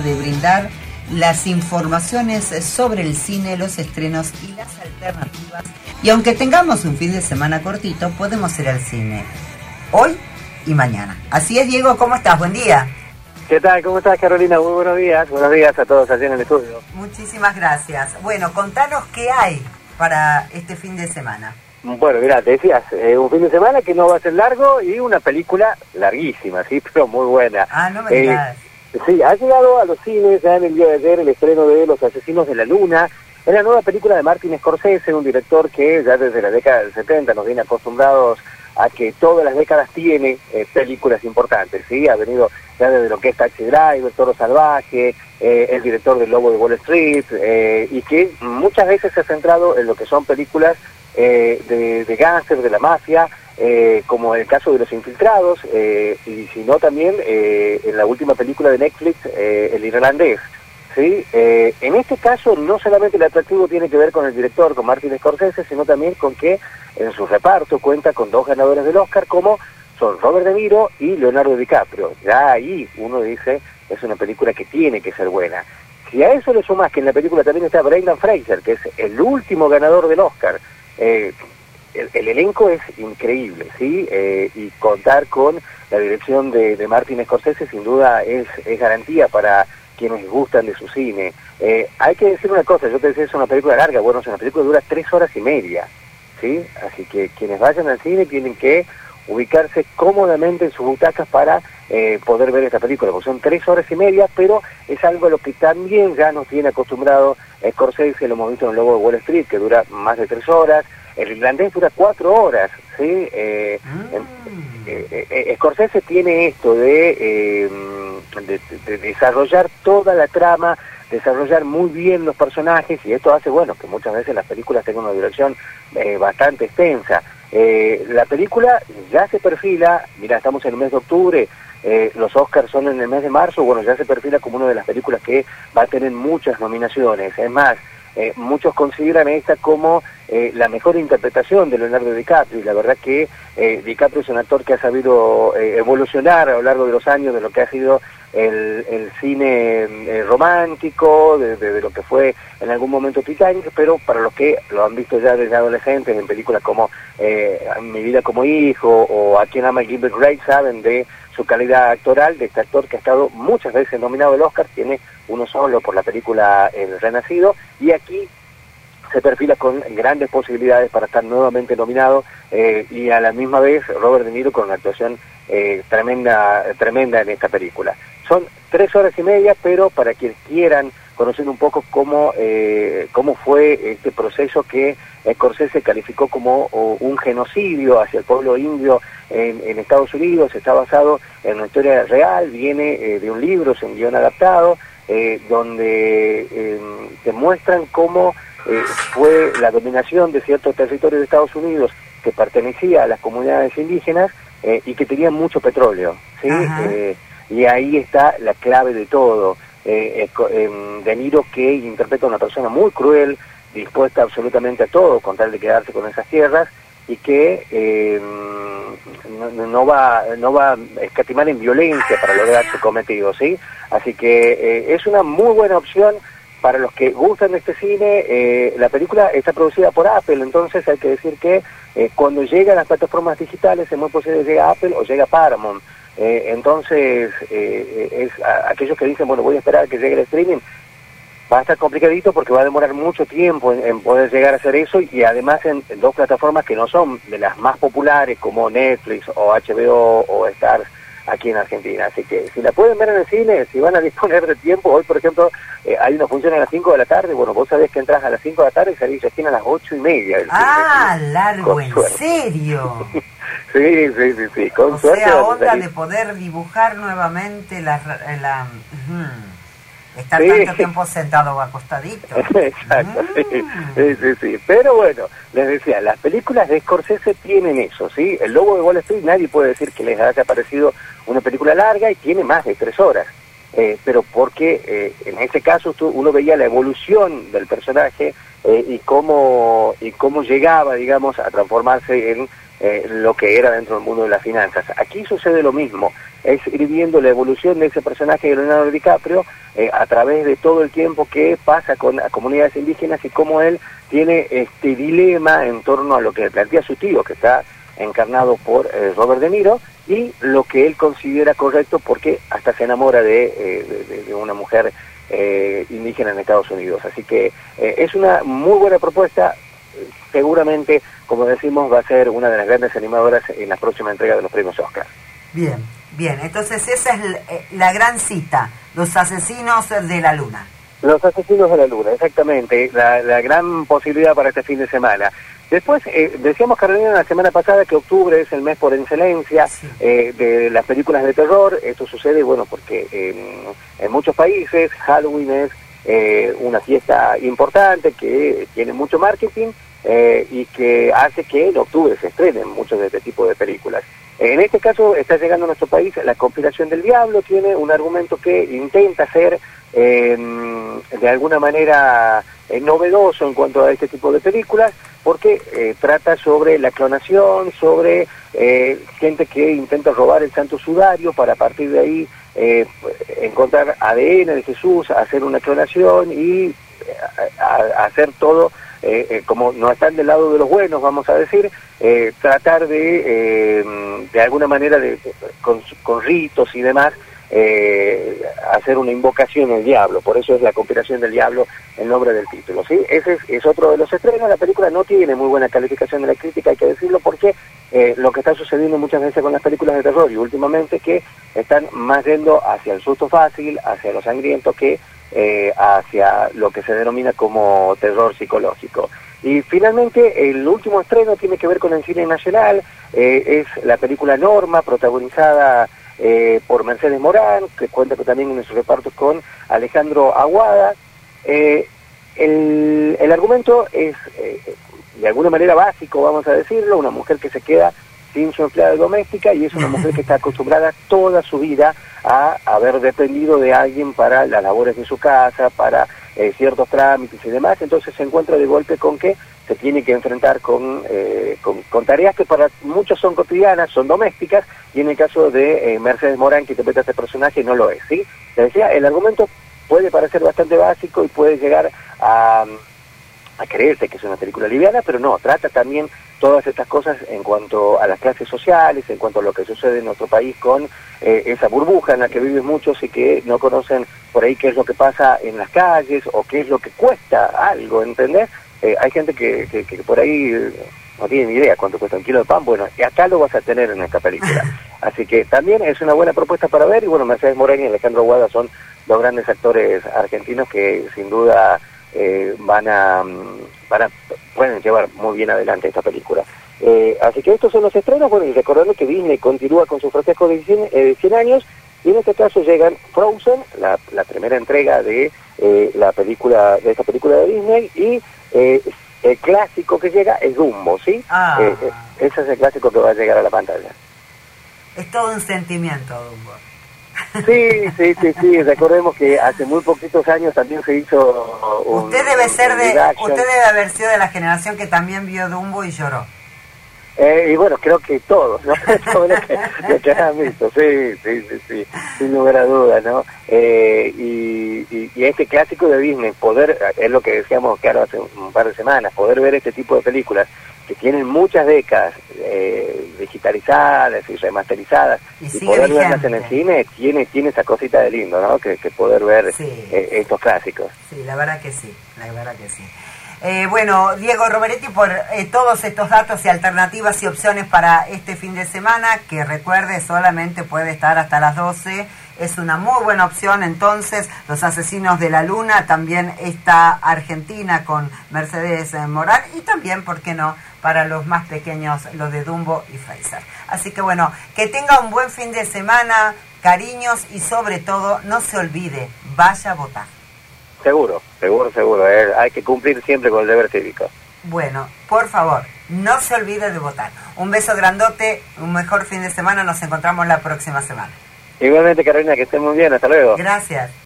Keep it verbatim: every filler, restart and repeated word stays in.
de brindar las informaciones sobre el cine, los estrenos y las alternativas. Y aunque tengamos un fin de semana cortito, podemos ir al cine hoy y mañana. Así es, Diego, ¿cómo estás? Buen día. ¿Qué tal? ¿Cómo estás, Carolina? Muy buenos días. Buenos días a todos allí en el estudio. Muchísimas gracias. Bueno, contanos qué hay para este fin de semana. Bueno, mira, te decías, eh, un fin de semana que no va a ser largo y una película larguísima, sí, pero muy buena. Ah, no me digas. Eh, sí, ha llegado a los cines ya en el día de ayer el estreno de Los Asesinos de la Luna. Es la nueva película de Martin Scorsese, un director que ya desde la década del setenta nos viene acostumbrados a que todas las décadas tiene eh, películas importantes, ¿sí? Ha venido ya desde lo que es Taxi Driver, Toro Salvaje, eh, el director del Lobo de Wall Street, eh, y que muchas veces se ha centrado en lo que son películas eh, de, de gángster, de la mafia, eh, como el caso de Los Infiltrados, eh, y si no también eh, en la última película de Netflix, eh, El Irlandés. Sí, eh, en este caso no solamente el atractivo tiene que ver con el director, con Martin Scorsese, sino también con que en su reparto cuenta con dos ganadores del Oscar, como son Robert De Niro y Leonardo DiCaprio. Ya ahí uno dice, es una película que tiene que ser buena. Si a eso le sumas que en la película también está Brendan Fraser, que es el último ganador del Oscar, eh, el, el elenco es increíble, ¿sí? Eh, y contar con la dirección de, de Martin Scorsese sin duda es, es garantía para quienes gustan de su cine. Eh, hay que decir una cosa, yo te decía, es una película larga, bueno, es una película que dura tres horas y media, ¿sí? Así que quienes vayan al cine tienen que ubicarse cómodamente en sus butacas para eh, poder ver esta película, porque son tres horas y media, pero es algo a lo que también ya nos tiene acostumbrado Scorsese, lo hemos visto en El Lobo de Wall Street, que dura más de tres horas, El Irlandés dura cuatro horas, ¿sí? Eh, mm. eh, eh, eh, Scorsese tiene esto de, eh, de, de desarrollar toda la trama, desarrollar muy bien los personajes, y esto hace, bueno, que muchas veces las películas tengan una duración eh, bastante extensa. Eh, la película ya se perfila, mira, estamos en el mes de octubre, eh, los Oscars son en el mes de marzo, bueno, ya se perfila como una de las películas que va a tener muchas nominaciones. Es más, eh, muchos consideran esta como eh, la mejor interpretación de Leonardo DiCaprio, y la verdad que eh, DiCaprio es un actor que ha sabido eh, evolucionar a lo largo de los años de lo que ha sido el, el cine eh, romántico, de, de, de lo que fue en algún momento Titanic, pero para los que lo han visto ya desde adolescentes en películas como eh, Mi vida como hijo o A quien ama Gilbert Grape, saben de su calidad actoral, de este actor que ha estado muchas veces nominado al Oscar, tiene uno solo por la película El Renacido, y aquí se perfila con grandes posibilidades para estar nuevamente nominado, eh, y a la misma vez Robert De Niro con una actuación eh, tremenda, tremenda en esta película. Son tres horas y media, pero para quienes quieran conocer un poco cómo, eh, cómo fue este proceso que Scorsese calificó como o, un genocidio hacia el pueblo indio en, en Estados Unidos, está basado en una historia real, viene eh, de un libro, es un guión adaptado, eh, donde eh, demuestran cómo eh, fue la dominación de ciertos territorios de Estados Unidos que pertenecía a las comunidades indígenas eh, y que tenían mucho petróleo, ¿sí? Eh, y ahí está la clave de todo. Eh, eh, De Niro, que interpreta a una persona muy cruel, dispuesta absolutamente a todo con tal de quedarse con esas tierras, y que eh, no, no va no va a escatimar en violencia para lograr su cometido, ¿sí? Así que eh, es una muy buena opción para los que gustan de este cine. Eh, la película está producida por Apple, entonces hay que decir que eh, cuando llega a las plataformas digitales es muy posible que llegue a Apple o llegue a Paramount. Eh, entonces, eh, es a, aquellos que dicen, bueno, voy a esperar a que llegue el streaming, va a estar complicadito porque va a demorar mucho tiempo en, en poder llegar a hacer eso, y además en, en dos plataformas que no son de las más populares como Netflix o H B O o Stars aquí en Argentina. Así que si la pueden ver en el cine, si van a disponer de tiempo, hoy por ejemplo eh, hay una función a las cinco de la tarde, bueno, vos sabés que entras a las cinco de la tarde y salís recién a las ocho y media del ah, cine. Largo, ¿en serio? Sí, sí, sí, sí, con o suerte. sea, onda de poder dibujar nuevamente la... la uh, estar sí. tanto tiempo sentado o acostadito. Exacto, mm. sí, sí, sí, sí. Pero bueno, les decía, las películas de Scorsese tienen eso, ¿sí? El Lobo de Wall Street, nadie puede decir que les haya parecido una película larga y tiene más de tres horas. Eh, pero porque eh, en este caso tú, uno veía la evolución del personaje eh, y cómo y cómo llegaba, digamos, a transformarse en eh, lo que era dentro del mundo de las finanzas. Aquí sucede lo mismo, es ir viendo la evolución de ese personaje de Leonardo DiCaprio eh, a través de todo el tiempo que pasa con las comunidades indígenas y cómo él tiene este dilema en torno a lo que plantea su tío, que está encarnado por eh, Robert De Niro, y lo que él considera correcto porque hasta se enamora de, eh, de, de una mujer eh, indígena en Estados Unidos. Así que eh, es una muy buena propuesta. Seguramente, como decimos, va a ser una de las grandes animadoras en la próxima entrega de los premios Oscar. Bien, bien, entonces esa es la, la gran cita, Los Asesinos de la Luna. Los Asesinos de la Luna, exactamente, la, la gran posibilidad para este fin de semana. Después, eh, decíamos, Carolina, la semana pasada que octubre es el mes por excelencia sí. eh, de las películas de terror. Esto sucede, bueno, porque en, en muchos países Halloween es eh, una fiesta importante que tiene mucho marketing eh, y que hace que en octubre se estrenen muchos de este tipo de películas. En este caso está llegando a nuestro país La Conspiración del Diablo, tiene un argumento que intenta ser eh, de alguna manera eh, novedoso en cuanto a este tipo de películas, porque eh, trata sobre la clonación, sobre eh, gente que intenta robar el santo sudario para a partir de ahí eh, encontrar A D N de Jesús, hacer una clonación y a, a hacer todo, eh, eh, como no están del lado de los buenos, vamos a decir, eh, tratar de, eh, de alguna manera, de, con, con ritos y demás, Eh, hacer una invocación al diablo. Por eso es La Conspiración del Diablo el nombre del título, ¿sí? Ese es, es otro de los estrenos. La película no tiene muy buena calificación de la crítica, hay que decirlo, porque eh, lo que está sucediendo muchas veces con las películas de terror y últimamente que están más yendo hacia el susto fácil, hacia lo sangriento, que eh, hacia lo que se denomina como terror psicológico. Y finalmente el último estreno tiene que ver con el cine nacional, eh, es la película Norma, protagonizada Eh, por Mercedes Morán, que cuenta también en sus repartos con Alejandro Aguada. Eh, el, el argumento es eh, de alguna manera básico, vamos a decirlo, una mujer que se queda sin su empleada doméstica y es una mujer que está acostumbrada toda su vida a haber dependido de alguien para las labores de su casa, para eh, ciertos trámites y demás. Entonces se encuentra de golpe con que se tiene que enfrentar con, eh, con, con tareas que para muchos son cotidianas, son domésticas, y en el caso de eh, Mercedes Morán, que interpreta a este personaje, no lo es, ¿sí? Les decía, el argumento puede parecer bastante básico y puede llegar a, a creerse que es una película liviana, pero no, trata también todas estas cosas en cuanto a las clases sociales, en cuanto a lo que sucede en nuestro país con eh, esa burbuja en la que viven muchos y que no conocen por ahí qué es lo que pasa en las calles o qué es lo que cuesta algo, ¿entendés? Eh, hay gente que, que, que por ahí eh, no tiene ni idea cuánto cuesta un kilo de pan. Bueno, y acá lo vas a tener en esta película. Así que también es una buena propuesta para ver. Y bueno, Mercedes Morán y Alejandro Aguada son dos grandes actores argentinos que sin duda eh, van, a, van a pueden llevar muy bien adelante esta película. Eh, así que estos son los estrenos. Bueno, y recordando que Disney continúa con su festejo de cien, eh, de cien años, y en este caso llegan Frozen, la, la primera entrega de eh, la película de esta película de Disney, y eh, el clásico que llega es Dumbo, ¿sí? Ah. Eh, eh, ese es el clásico que va a llegar a la pantalla. Es todo un sentimiento, Dumbo. Sí, sí, sí, sí. Recordemos que hace muy poquitos años también se hizo un, usted debe ser de, action. usted debe haber sido de la generación que también vio Dumbo y lloró. Eh, y bueno, creo que todos, ¿no? Todos los que, los que han visto, sí, sí, sí, sí, sin lugar a dudas, ¿no? Eh, y, y, y este clásico de Disney, poder, es lo que decíamos, claro, hace un par de semanas, poder ver este tipo de películas que tienen muchas décadas eh, digitalizadas y remasterizadas, y, y poder vigente. Verlas en el cine, tiene tiene esa cosita de lindo, ¿no? Que, que poder ver sí. eh, estos clásicos. Sí, la verdad que sí, la verdad que sí. Eh, bueno, Diego Roveretti, por eh, todos estos datos y alternativas y opciones para este fin de semana, que recuerde solamente puede estar hasta las doce, es una muy buena opción. Entonces, Los Asesinos de la Luna, también está Argentina con Mercedes Morán, y también, ¿por qué no?, para los más pequeños, los de Dumbo y Fraser. Así que bueno, que tenga un buen fin de semana, cariños, y sobre todo, no se olvide, vaya a votar. Seguro, seguro, seguro. Eh. Hay que cumplir siempre con el deber cívico. Bueno, por favor, no se olvide de votar. Un beso grandote, un mejor fin de semana. Nos encontramos la próxima semana. Igualmente, Carolina, que estén muy bien. Hasta luego. Gracias.